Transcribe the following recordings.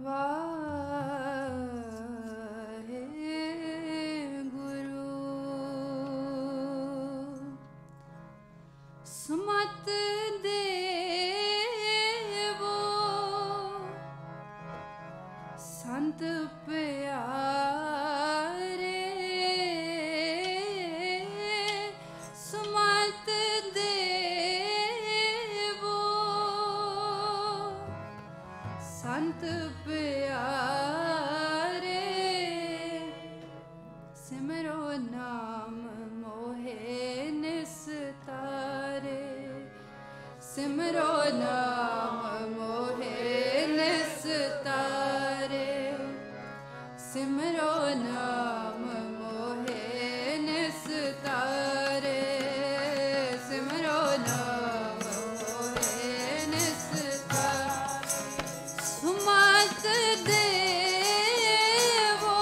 वाहेगुरु सुमत देवो संत प्यारे सुमत देवो संत प्यारे सिमरो नाम मोहे निस्तारे सिमरो नाम मोहे निस्तारे सिमरो नाम मोहे निस्तारे सिमरो नाम मोहे निस्तारे सुमत देवो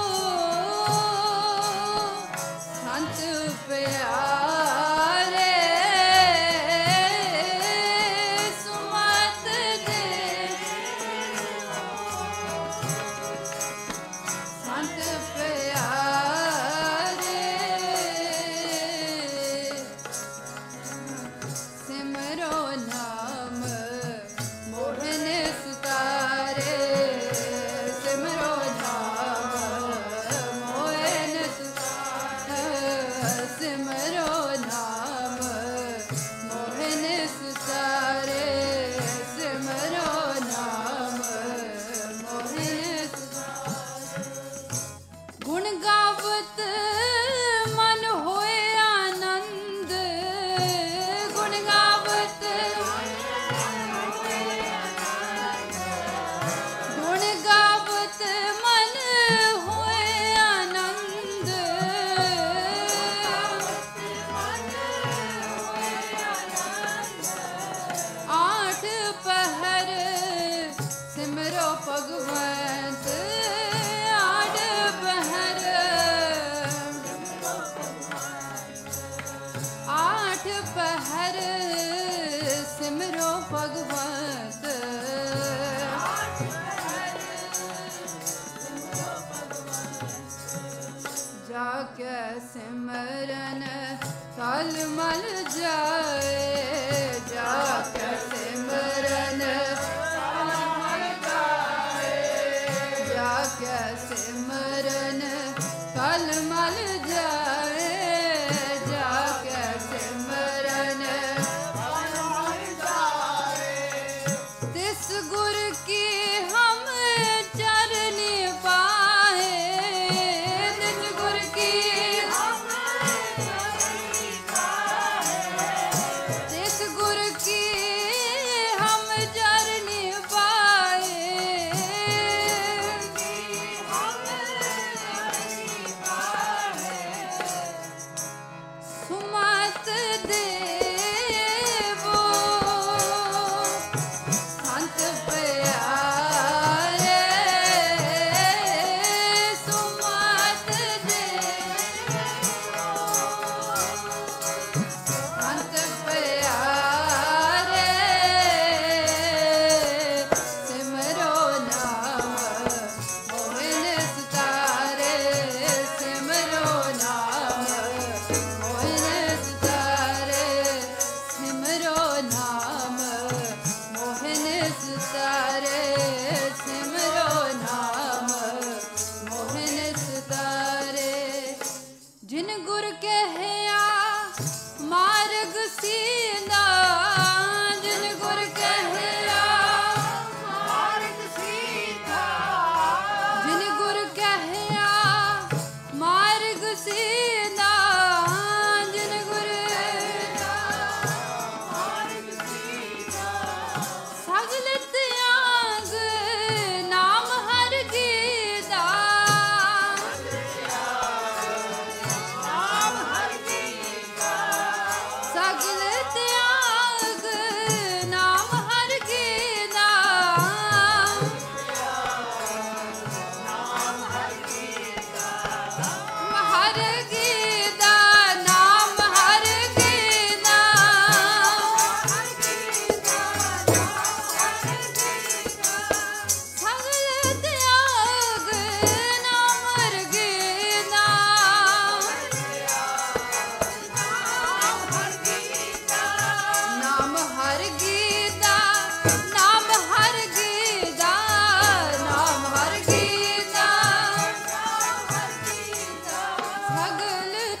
संत प्यारे सुमत जाके सिमरन फल मल जाए जाके सिमरन फल मल जाए जाके सिमरन फल मल जाए जाके सिमरन फल मल जाए तिस गुर की हम चरनी पाए जिन गुर कहया मार्ग सीधा जिन गुर कहया मार्ग सीधा जिन गुर कहया मार्ग सीधा जिन गुर मार्ग सीधा सगल त्याग नाम हर गीता सगल त्याग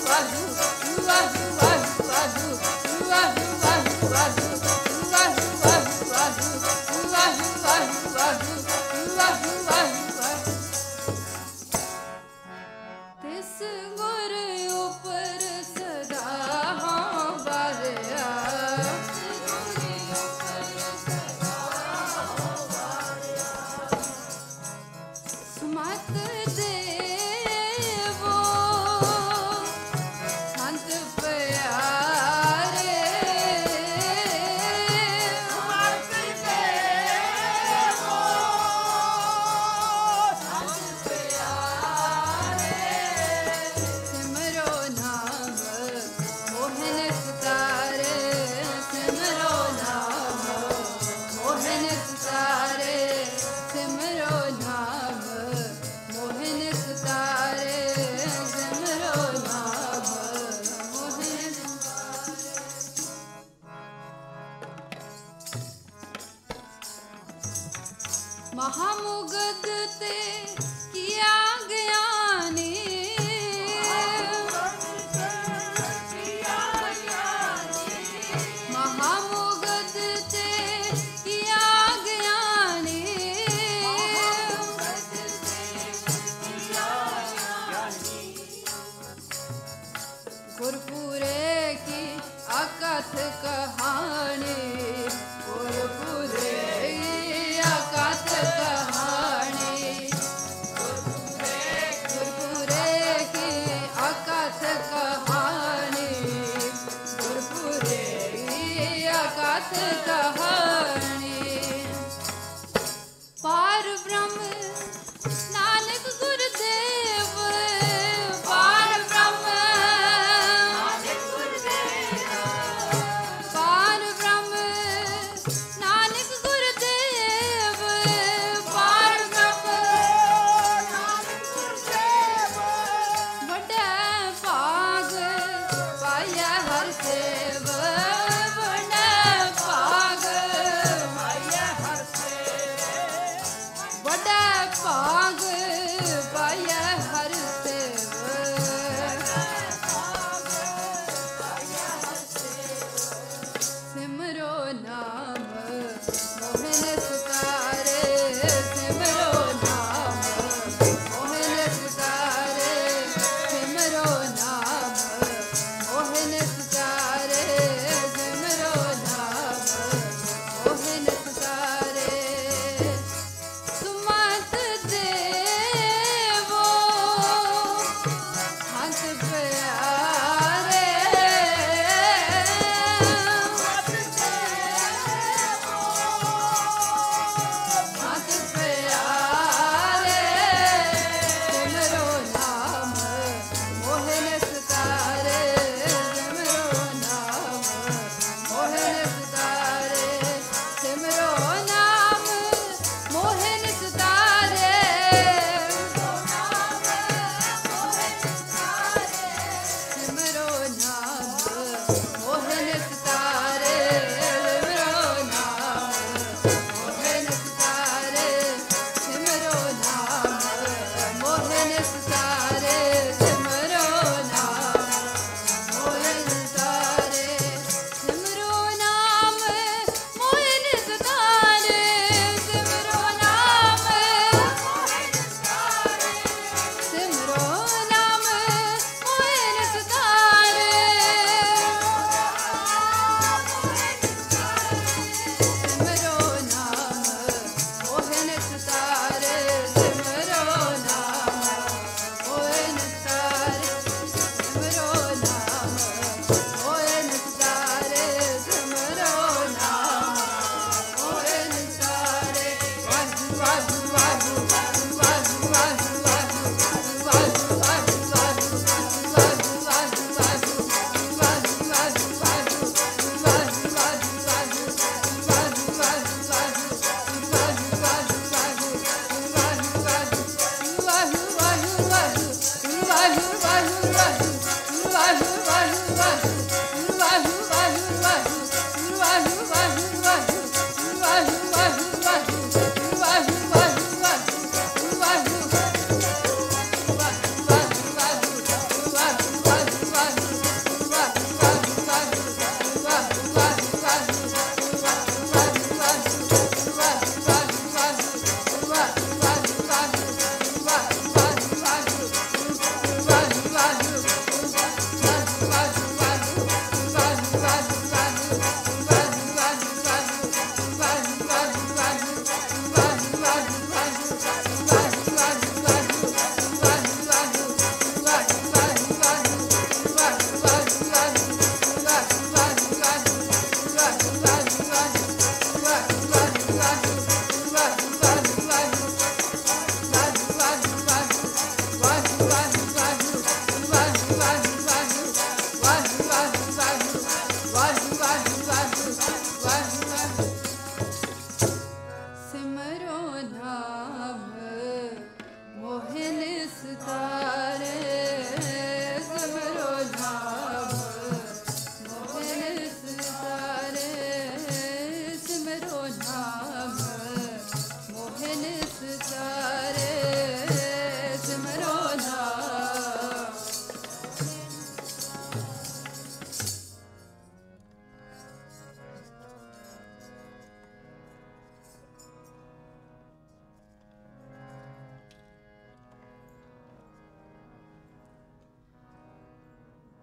महामुगद ते किया ज्ञानी, महामुगद ते किया ज्ञानी, गुरपुरे की अकथ कहानी, गुरपुरे अकथ कहानी, गुरपुरे की अकथ कहानी, गुरपुरे की अकथ कहानी। पार ब्रह्म नानक गुरुदेव, पार ब्रह्म नानक गुरुदेव,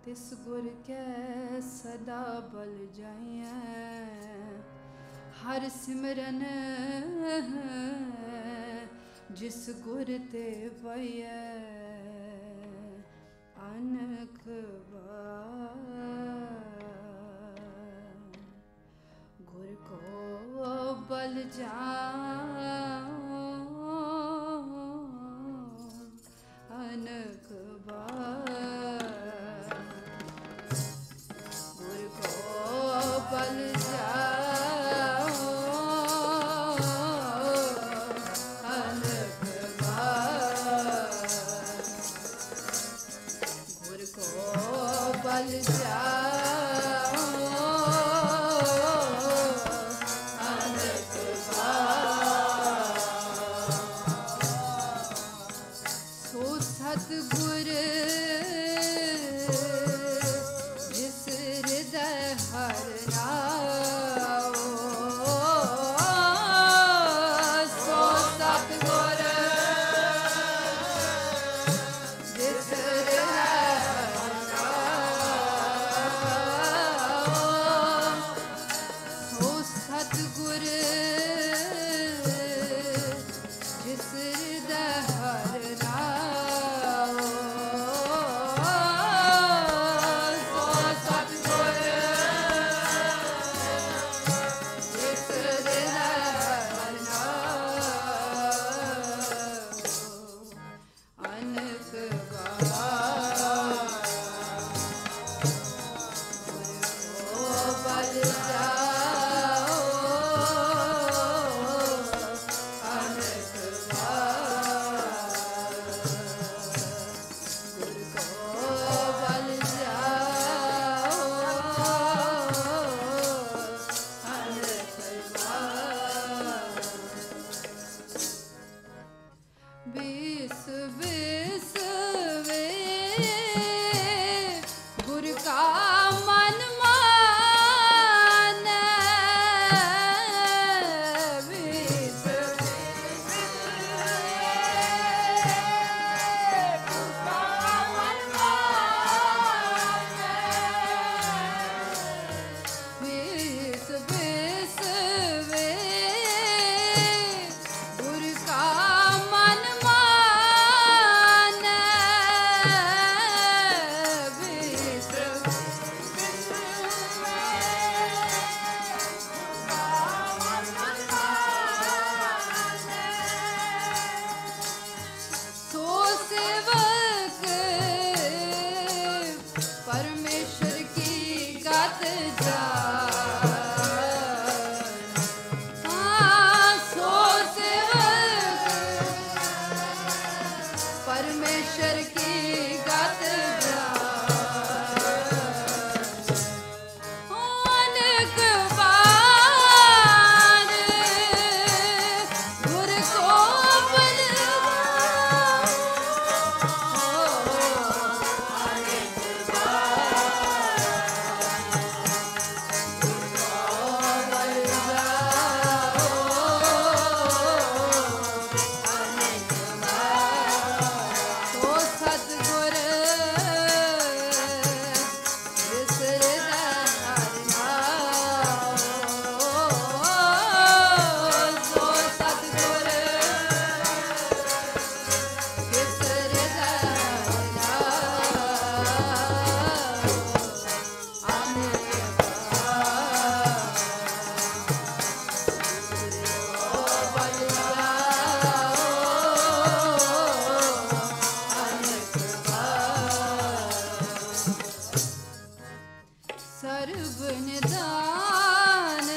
तिस गुर कै सदा बल जाइए हर सिमरन जिस गुर ते पइए अनक गुर को बल जाओ अनक गुर को बल जाओ अनक गुर को बल जाओ अनक सो सतगुर जिस हृदय हर नाओ सो सतगुर जिस हृदय हर नाओ सो सतगुर जिस हृदय हर नाओ सो सतगुर जिस हृदय हर नाओ अनक बल जाओ अनक गुर को बल जाओ अनक बीस बीस वे गुर का मन माने बीस बीस बीस वे गुर का मन माने बीस सो सेवक परमेश्वर की गात सो सेवक परमेश्वर की गात अनक बार गुर को बल सो सतगुर जिस हृदय हर नाओ सो सतगुर जिस हृदय हर नाओ अनक बल सर्व निदान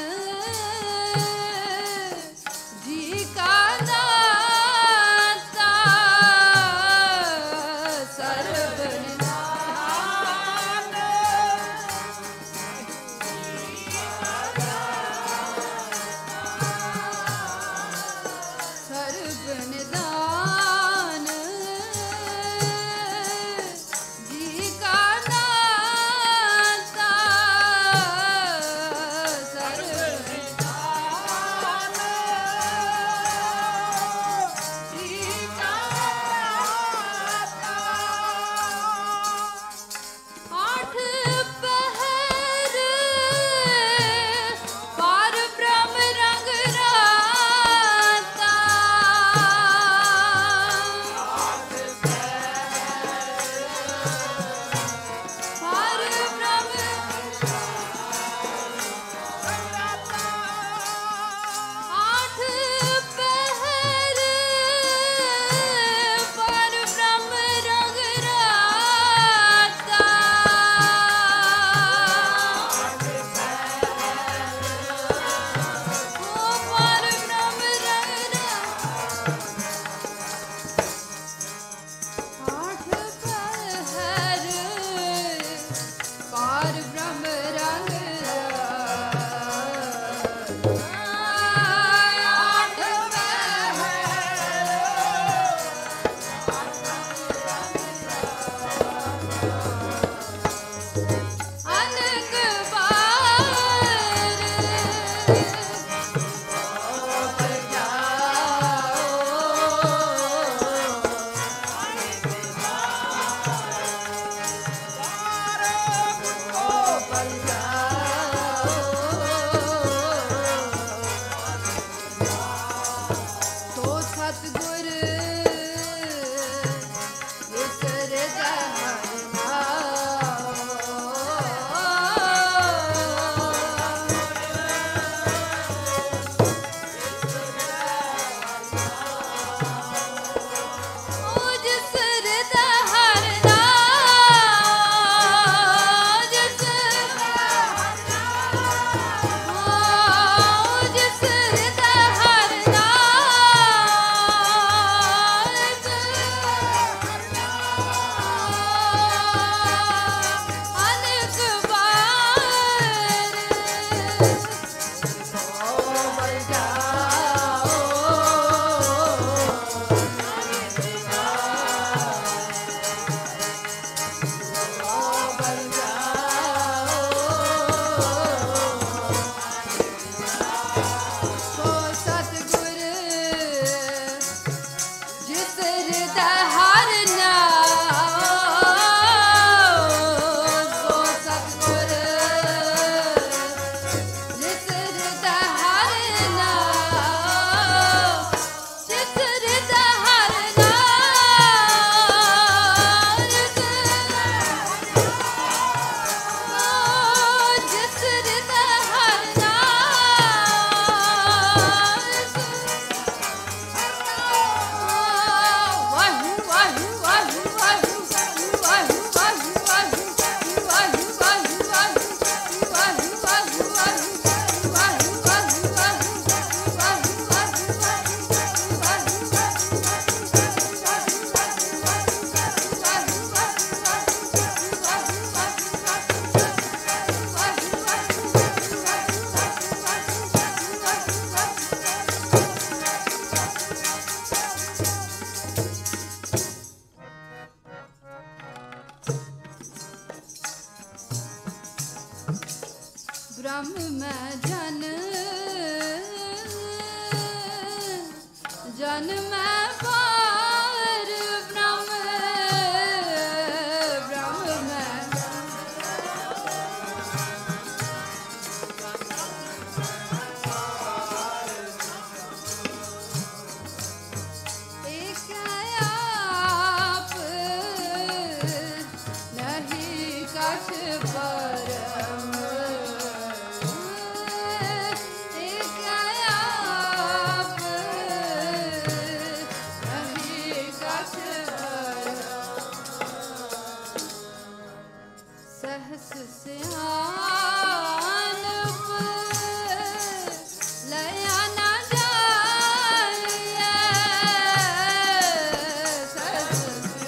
जी का दाता सर्व निदान सर्व निदान जी का दाता ब्रह्म में जन जन में पार ब्रह्म ब्रह्म में एक आप नहीं कछ परम एक आप नहीं कछ परम सहस सियान लया न जाइए सहस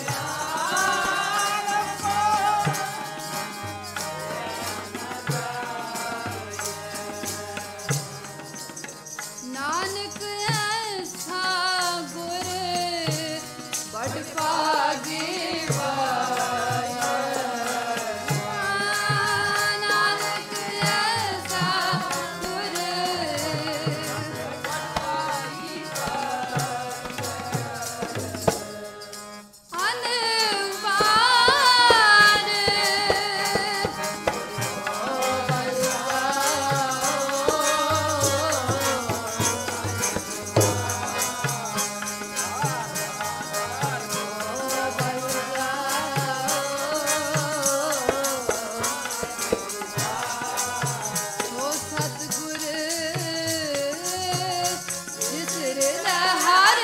नानक ऐसा गुर बड़ पागे पाया नानक ऐसा गुर ओ सतगुर जिस हर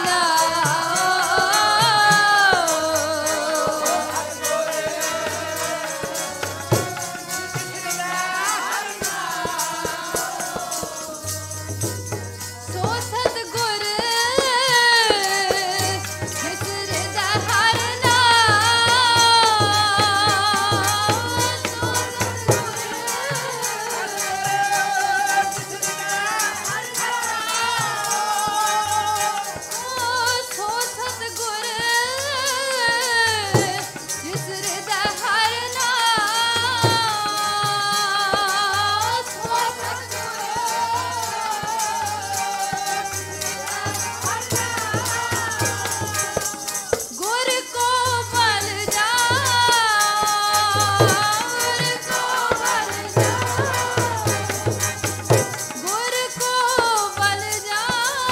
सो सतगुर जिस हर सो सतगुर जिस हर गुर को बल जा गुर को बल जा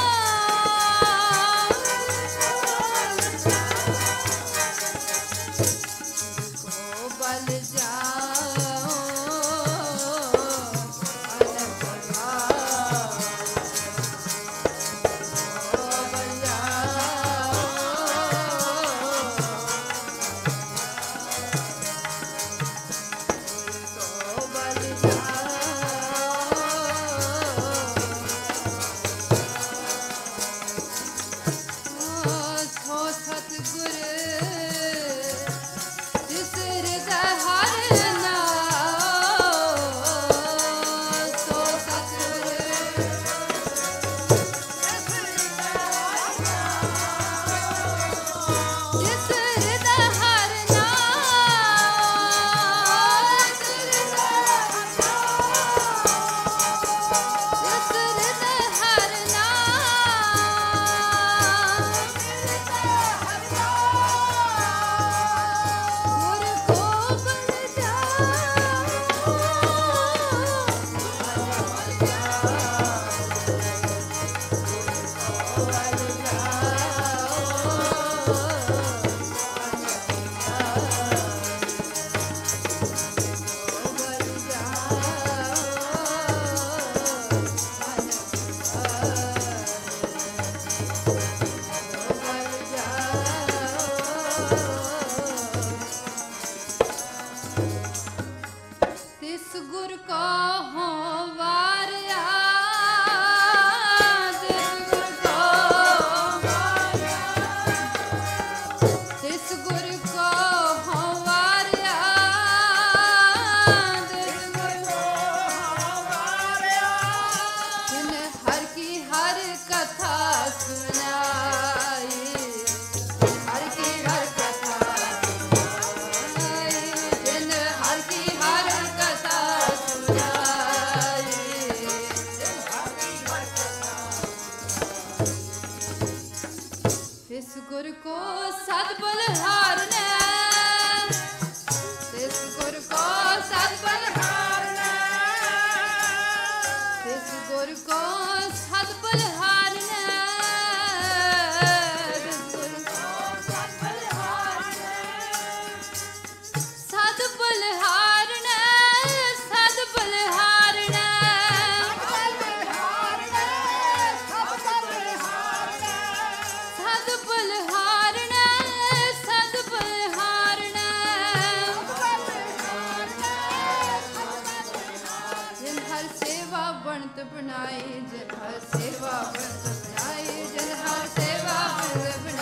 को बल जाओ अलग बल जाओ को बल जाओ सो सतगुर जिस हर सो सतगुर जिस हर गुर को बल तिस गुर को हो वारिया तिस गुर को हो वारिया जिन हर की हर कथा सुनाई हर की हर कथा सुनाई जिन हर की हर कथा सुनाई गुर को सत बलिहारने तिस गुर को सत बलिहारने तिस गुर को सत बलिहारने तिस गुर को सत बलिहारने सत बलिहारने सत बलिहारने सत बलिहारने सत बलिहारने जिन हर सेवा बनत बनाई जिन हर सेवा बनत बनाई जिन हर सेवा बनत बनाई